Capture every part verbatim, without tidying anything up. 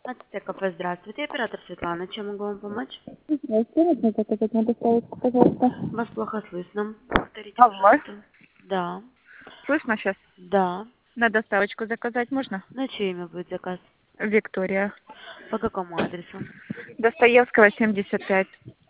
Ацтек кафе, здравствуйте. Оператор Светлана. Чем могу вам помочь? Здравствуйте, можно заказать на доставочку, пожалуйста. Вас плохо слышно. Повторите, Алло. пожалуйста. Да. Слышно сейчас? Да. На доставочку заказать можно? На чье имя будет заказ? Виктория. По какому адресу? Достоевского, семьдесят пять.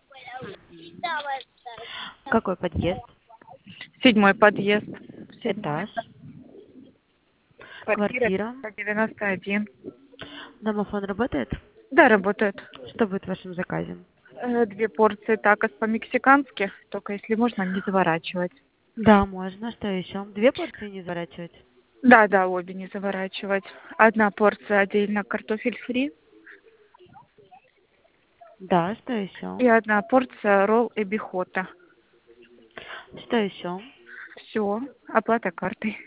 Какой подъезд? Седьмой подъезд. Седьмой. Этаж? Квартира Квартира? девяносто один. Домофон работает? Да, работает. Что будет в вашем заказе? Э, Две порции такос по-мексикански, только если можно не заворачивать. Да, можно. Что еще? Две порции не заворачивать? Да, да, обе не заворачивать. Одна порция отдельно картофель фри Да, что еще? и одна порция ролл эбихота. Что еще? Все, оплата картой.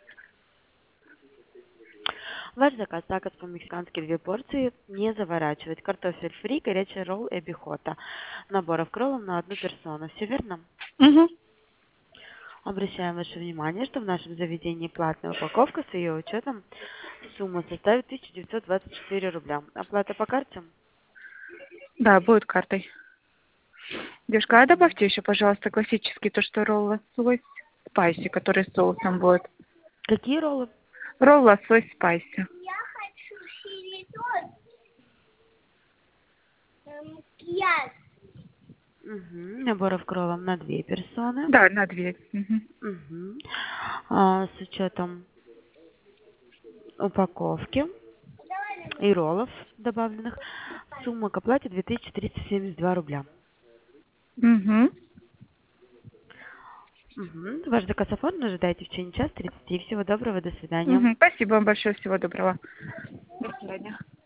Ваш заказ такос по-мексикански две порции, не заворачивать. Картофель фри, горячий ролл и бихота. Наборов кроллов на одну персону. Все верно? Угу. Обращаем ваше внимание, что в нашем заведении платная упаковка с ее учетом сумма составит тысяча девятьсот двадцать четыре рубля. Оплата по карте? Да, будет картой. Девушка, а Мгм. добавьте еще, пожалуйста, классический, то, что ролл лосось спайси, который с соусом будет. Какие роллы? Ролл лосось спайси. Я хочу селедок. Эм, Кияс. Мгм. Наборов кроллов на две персоны. Да, на две. Мгм. Мгм. А, с учетом упаковки и роллов добавленных сумма к оплате две тысячи триста семьдесят два рубля. Мгм. Мгм. Ваш заказ оформлен, ожидайте в течение часа тридцати. Всего доброго, до свидания. Мгм. Спасибо вам большое, всего доброго. До свидания.